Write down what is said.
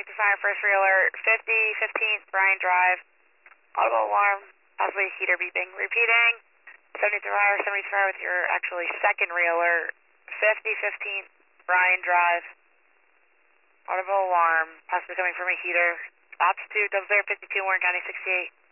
72 fire, first reeler, 50, 15th, Bryan Drive. Audible alarm, possibly heater beeping. Repeating, 72 fire, 72 fire with your actually second reeler, 50, 15th, Bryan Drive. Audible alarm, possibly coming from a heater. Ops 2, 0052, Warren County 68.